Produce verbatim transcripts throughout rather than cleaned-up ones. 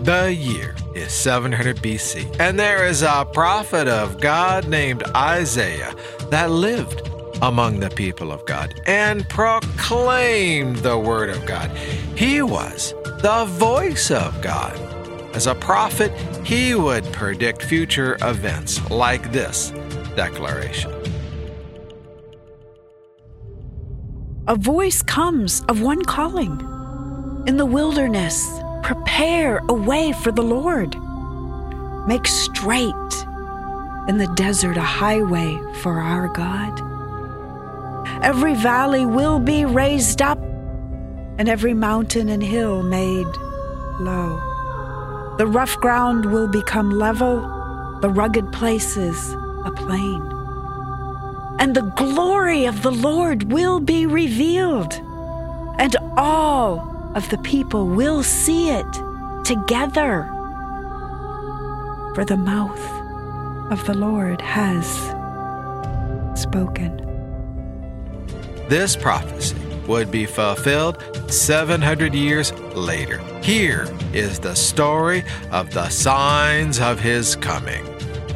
The year is seven hundred B C, and there is a prophet of God named Isaiah that lived among the people of God and proclaimed the word of God. He was the voice of God. As a prophet, he would predict future events like this declaration. A voice comes of one calling. In the wilderness, prepare a way for the Lord. Make straight in the desert a highway for our God. Every valley will be raised up, and every mountain and hill made low. The rough ground will become level, the rugged places a plain. And the glory of the Lord will be revealed, and all of the people will see it together. For the mouth of the Lord has spoken. This prophecy would be fulfilled seven hundred years later. Here is the story of the signs of his coming.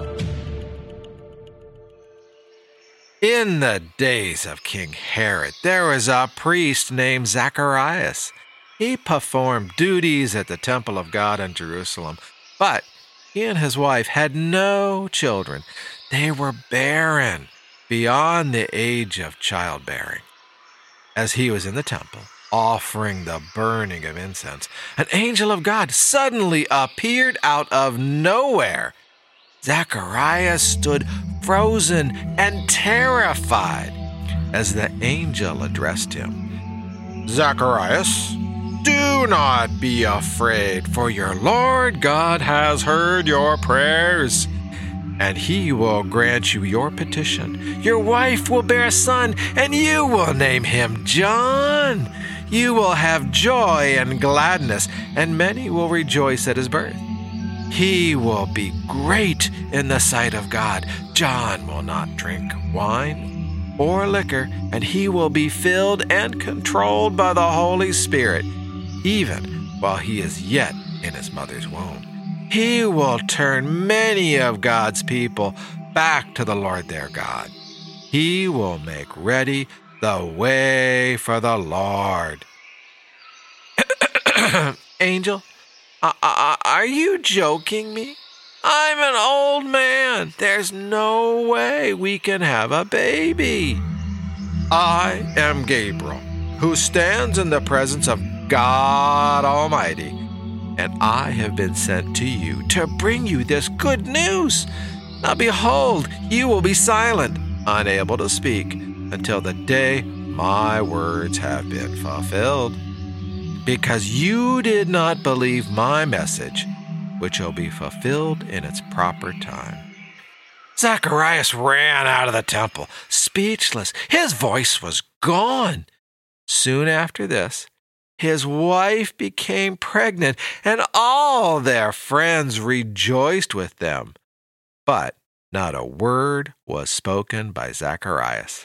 In the days of King Herod, there was a priest named Zacharias. He performed duties at the temple of God in Jerusalem, but he and his wife had no children. They were barren, beyond the age of childbearing. As he was in the temple, offering the burning of incense, an angel of God suddenly appeared out of nowhere. Zacharias stood frozen and terrified as the angel addressed him. Zacharias, do not be afraid, for your Lord God has heard your prayers, and he will grant you your petition. Your wife will bear a son, and you will name him John. You will have joy and gladness, and many will rejoice at his birth. He will be great in the sight of God. John will not drink wine or liquor, and he will be filled and controlled by the Holy Spirit, even while he is yet in his mother's womb. He will turn many of God's people back to the Lord their God. He will make ready the way for the Lord. Angel, uh, uh, are you joking me? I'm an old man. There's no way we can have a baby. I am Gabriel, who stands in the presence of God Almighty, and I have been sent to you to bring you this good news. Now behold, you will be silent, unable to speak, until the day my words have been fulfilled, because you did not believe my message, which will be fulfilled in its proper time. Zacharias ran out of the temple, speechless. His voice was gone. Soon after this, his wife became pregnant, and all their friends rejoiced with them. But not a word was spoken by Zacharias.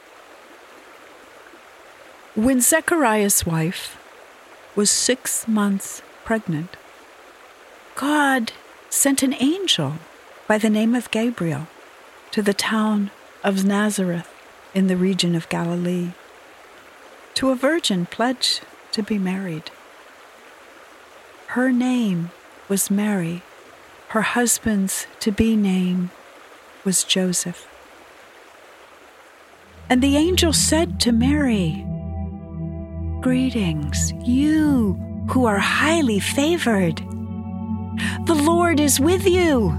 When Zacharias' wife was six months pregnant, God sent an angel by the name of Gabriel to the town of Nazareth in the region of Galilee, to a virgin pledged to be married. Her name was Mary. Her husband's to-be name was Joseph. And the angel said to Mary, "Greetings, you who are highly favored. The Lord is with you."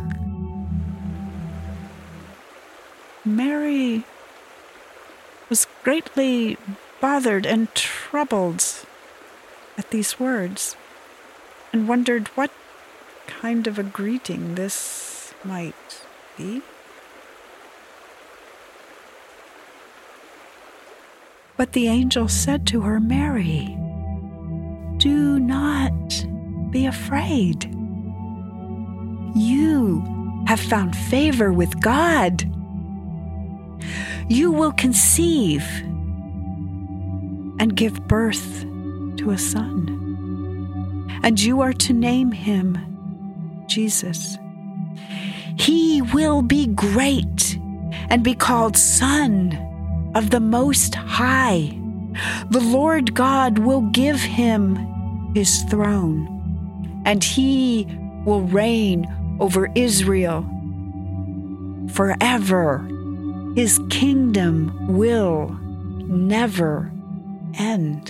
Mary was greatly bothered and troubled at these words, and wondered what kind of a greeting this might be. But the angel said to her, "Mary, do not be afraid. You have found favor with God. You will conceive and give birth to a son, and you are to name him Jesus. He will be great and be called Son of the Most High. The Lord God will give him his throne, and he will reign over Israel forever. His kingdom will never end.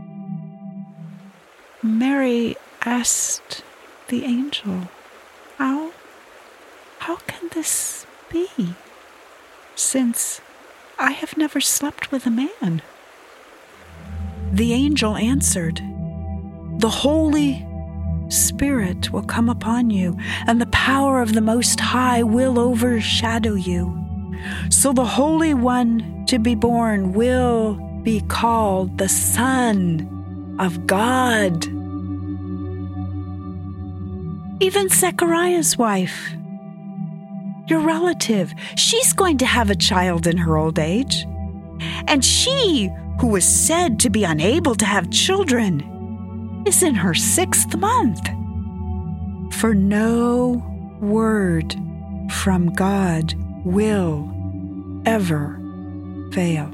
Mary asked the angel, How, how can this be, since I have never slept with a man? The angel answered, The Holy Spirit will come upon you, and the power of the Most High will overshadow you. So the Holy One to be born will be called the Son of God. Even Zechariah's wife, your relative, she's going to have a child in her old age. And she, who was said to be unable to have children, is in her sixth month. For no word from God will ever fail.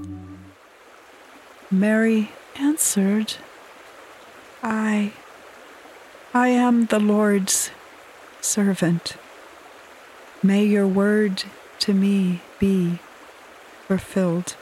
Mary answered, I, I am the Lord's servant. May your word to me be fulfilled.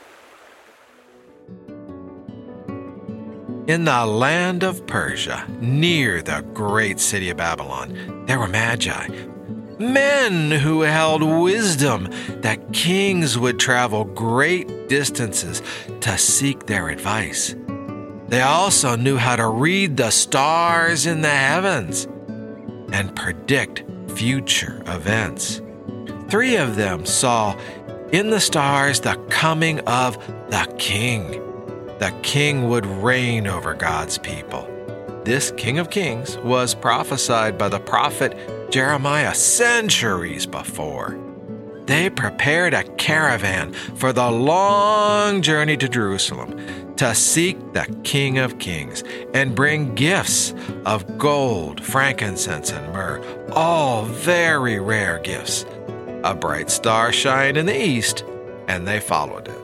In the land of Persia, near the great city of Babylon, there were magi, men who held wisdom that kings would travel great distances to seek their advice. They also knew how to read the stars in the heavens and predict future events. Three of them saw in the stars the coming of the king. The king would reign over God's people. This King of Kings was prophesied by the prophet Jeremiah centuries before. They prepared a caravan for the long journey to Jerusalem to seek the King of Kings and bring gifts of gold, frankincense, and myrrh, all very rare gifts. A bright star shined in the east, and they followed it.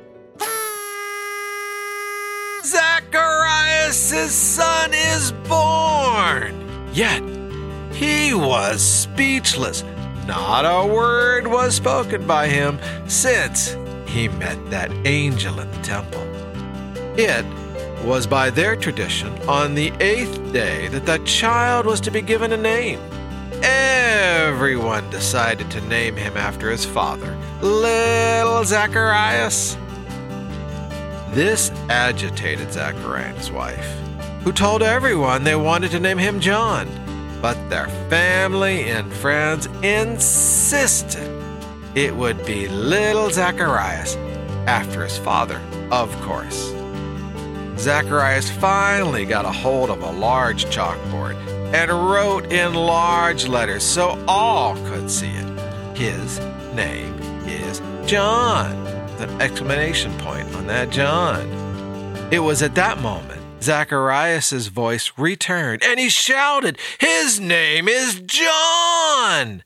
Zacharias' son is born! Yet he was speechless. Not a word was spoken by him since he met that angel in the temple. It was by their tradition on the eighth day that the child was to be given a name. Everyone decided to name him after his father, little Zacharias. This agitated Zacharias' wife, who told everyone they wanted to name him John, but their family and friends insisted it would be little Zacharias, after his father, of course. Zacharias finally got a hold of a large chalkboard and wrote in large letters so all could see it. His name is John. With an exclamation point on that John. It was at that moment Zacharias' voice returned, and he shouted, His name is John!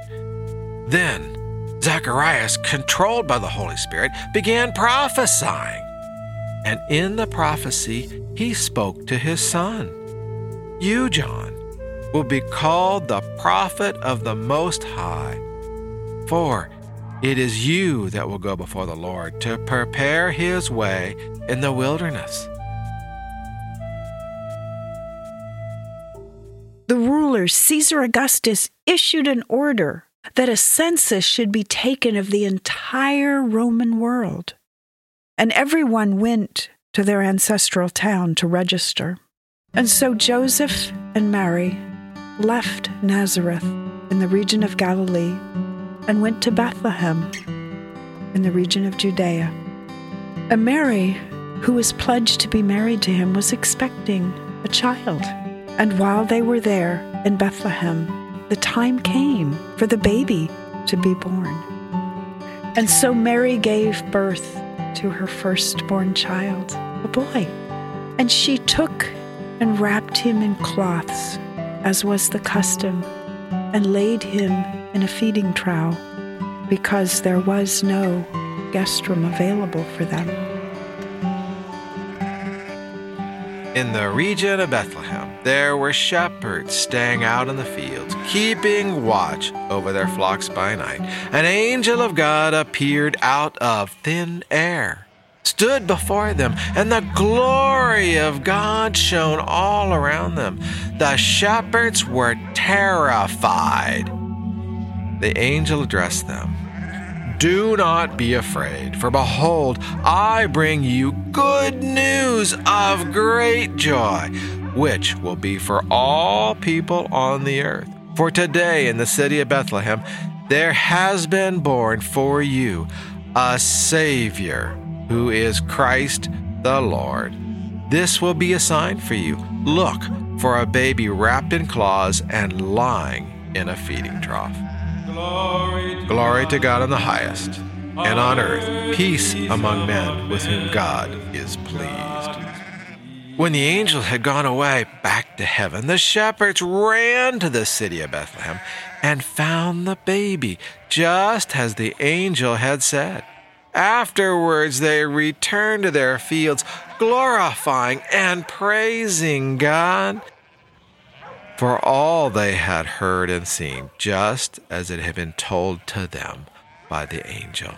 Then Zacharias, controlled by the Holy Spirit, began prophesying. And in the prophecy, he spoke to his son. You, John, will be called the prophet of the Most High, for it is you that will go before the Lord to prepare his way in the wilderness. The ruler, Caesar Augustus, issued an order that a census should be taken of the entire Roman world, and everyone went to their ancestral town to register. And so Joseph and Mary left Nazareth in the region of Galilee and went to Bethlehem in the region of Judea. And Mary, who was pledged to be married to him, was expecting a child. And while they were there in Bethlehem, the time came for the baby to be born. And so Mary gave birth to her firstborn child, a boy. And she took and wrapped him in cloths, as was the custom, and laid him in a feeding trough, because there was no guest room available for them. In the region of Bethlehem, there were shepherds staying out in the fields, keeping watch over their flocks by night. An angel of God appeared out of thin air, stood before them, and the glory of God shone all around them. The shepherds were terrified. The angel addressed them. "Do not be afraid, for behold, I bring you good news of great joy, which will be for all people on the earth. For today in the city of Bethlehem, there has been born for you a Savior, who is Christ the Lord. This will be a sign for you. Look for a baby wrapped in cloths and lying in a feeding trough." Glory, Glory to God in the highest, and on earth peace among men with whom God is pleased. When the angel had gone away back to heaven, the shepherds ran to the city of Bethlehem and found the baby, just as the angel had said. Afterwards they returned to their fields, glorifying and praising God for all they had heard and seen, just as it had been told to them by the angel.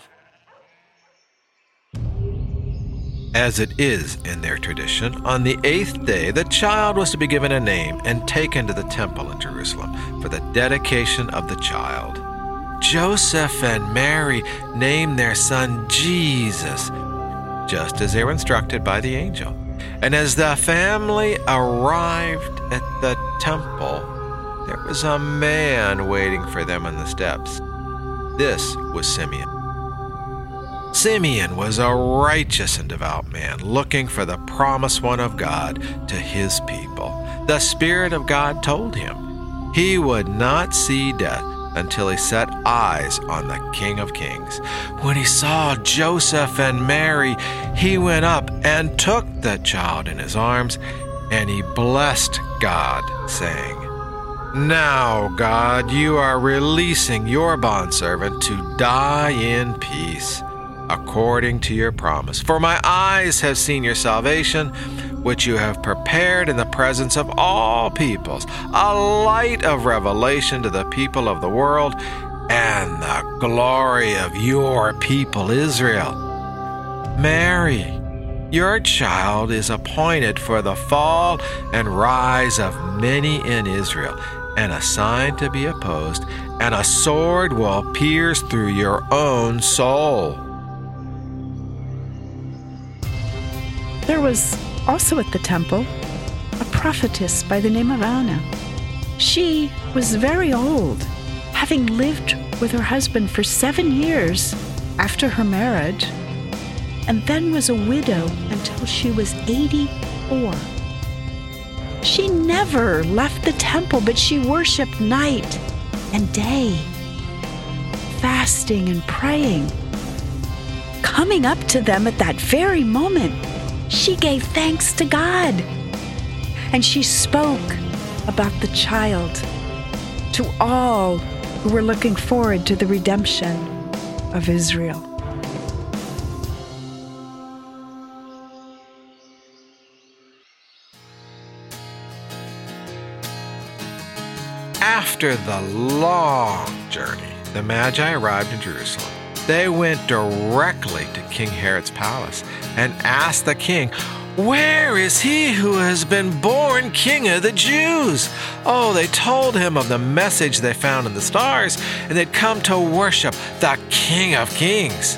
As it is in their tradition, on the eighth day the child was to be given a name and taken to the temple in Jerusalem for the dedication of the child. Joseph and Mary named their son Jesus, just as they were instructed by the angel. And as the family arrived at the temple, there was a man waiting for them on the steps. This was Simeon. Simeon was a righteous and devout man, looking for the promised one of God to his people. The Spirit of God told him he would not see death until he set eyes on the King of Kings. When he saw Joseph and Mary, he went up and took the child in his arms, and he blessed God, saying, "Now, God, you are releasing your bondservant to die in peace, according to your promise. For my eyes have seen your salvation, which you have prepared in the presence of all peoples, a light of revelation to the people of the world, and the glory of your people Israel. Mary, your child is appointed for the fall and rise of many in Israel, and a sign to be opposed, and a sword will pierce through your own soul." There was also at the temple a prophetess by the name of Anna. She was very old, having lived with her husband for seven years after her marriage, and then was a widow until she was eighty-four. She never left the temple, but she worshiped night and day, fasting and praying. Coming up to them at that very moment, she gave thanks to God, and she spoke about the child to all who were looking forward to the redemption of Israel. After the long journey, the Magi arrived in Jerusalem. They went directly to King Herod's palace and asked the king, "Where is he who has been born King of the Jews?" Oh, they told him of the message they found in the stars, and they'd come to worship the King of Kings.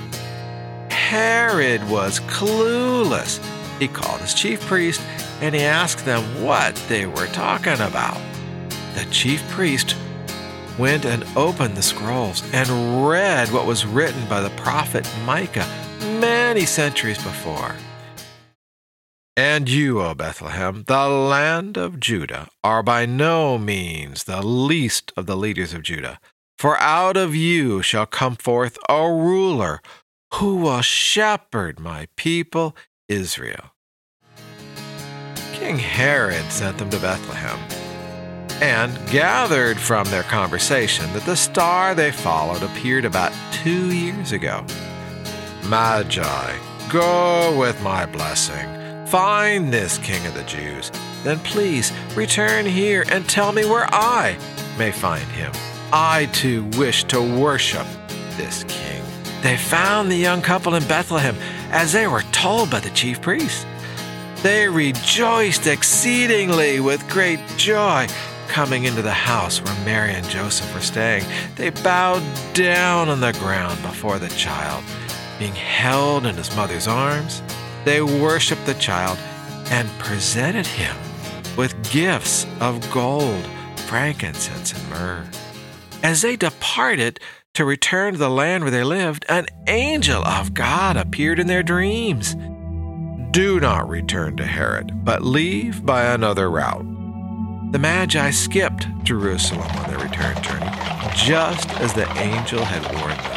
Herod was clueless. He called his chief priest and he asked them what they were talking about. The chief priest went and opened the scrolls and read what was written by the prophet Micah many centuries before. "And you, O Bethlehem, the land of Judah, are by no means the least of the leaders of Judah. For out of you shall come forth a ruler who will shepherd my people Israel." King Herod sent them to Bethlehem and gathered from their conversation that the star they followed appeared about two years ago. Magi, go with my blessing. Find this King of the Jews. Then please return here and tell me where I may find him. I too wish to worship this king. They found the young couple in Bethlehem as they were told by the chief priests. They rejoiced exceedingly with great joy. Coming into the house where Mary and Joseph were staying, they bowed down on the ground before the child. Being held in his mother's arms, they worshiped the child and presented him with gifts of gold, frankincense, and myrrh. As they departed to return to the land where they lived, an angel of God appeared in their dreams. Do not return to Herod, but leave by another route. The Magi skipped Jerusalem on their return journey, just as the angel had warned them.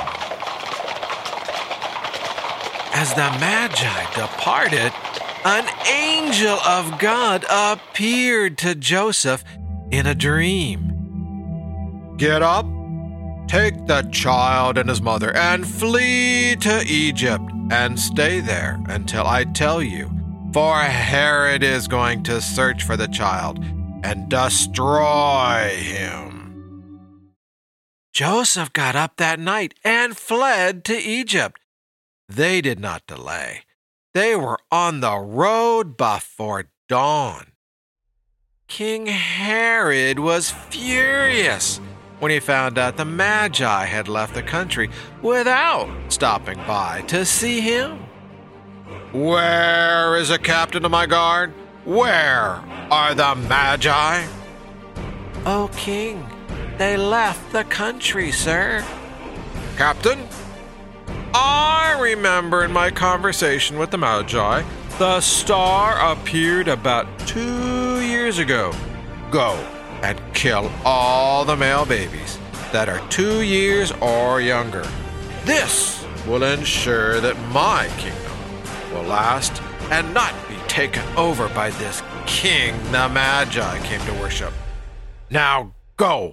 As the Magi departed, an angel of God appeared to Joseph in a dream. Get up, take the child and his mother, and flee to Egypt, and stay there until I tell you, for Herod is going to search for the child and destroy him. Joseph got up that night and fled to Egypt. They did not delay. They were on the road before dawn. King Herod was furious when he found out the Magi had left the country without stopping by to see him. Where is the captain of my guard? Where are the Magi? O king, they left the country, sir. Captain, I remember in my conversation with the Magi, the star appeared about two years ago. Go and kill all the male babies that are two years or younger. This will ensure that my kingdom will last and not be taken over by this king the Magi came to worship. Now go.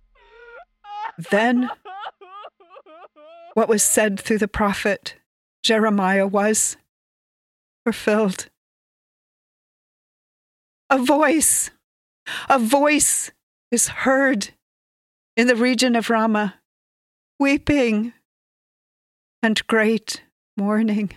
Then what was said through the prophet Jeremiah was fulfilled. A voice, a voice is heard in the region of Ramah, weeping and great mourning.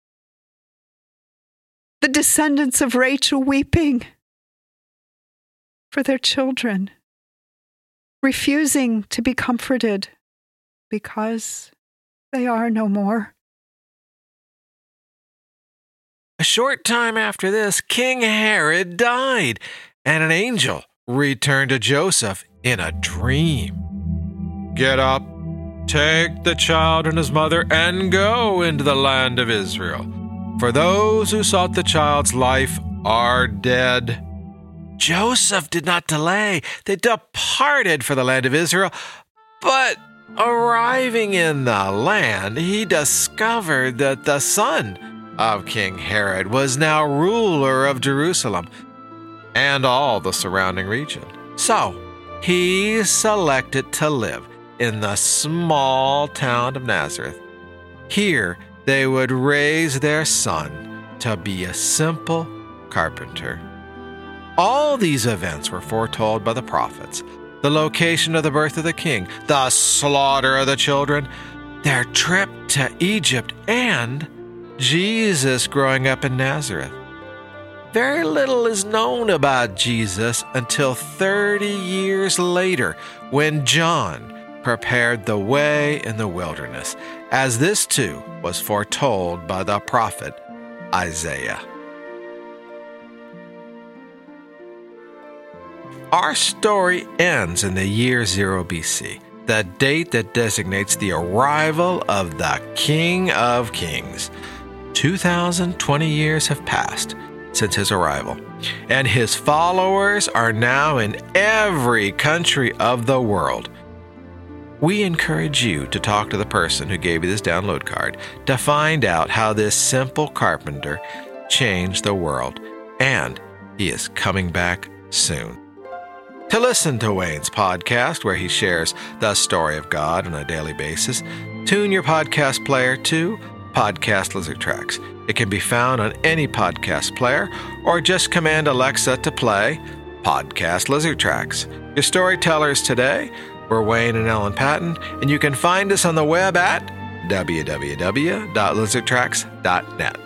The descendants of Rachel weeping for their children, refusing to be comforted because they are no more. A short time after this, King Herod died, and an angel returned to Joseph in a dream. Get up, take the child and his mother, and go into the land of Israel. For those who sought the child's life are dead. Joseph did not delay. They departed for the land of Israel, but arriving in the land, he discovered that the son of King Herod was now ruler of Jerusalem and all the surrounding region. So he selected to live in the small town of Nazareth. Here they would raise their son to be a simple carpenter. All these events were foretold by the prophets: the location of the birth of the king, the slaughter of the children, their trip to Egypt, and Jesus growing up in Nazareth. Very little is known about Jesus until thirty years later, when John prepared the way in the wilderness, as this too was foretold by the prophet Isaiah. Our story ends in the year zero B C, the date that designates the arrival of the King of Kings. two thousand twenty years have passed since his arrival, and his followers are now in every country of the world. We encourage you to talk to the person who gave you this download card to find out how this simple carpenter changed the world and He is coming back soon. To listen to Wayne's podcast, where he shares the story of God on a daily basis, tune your podcast player to Podcast Lizard Tracks. It can be found on any podcast player, or just command Alexa to play Podcast Lizard Tracks. Your storytellers today were Wayne and Ellen Patton, and you can find us on the web at w w w dot lizard tracks dot net.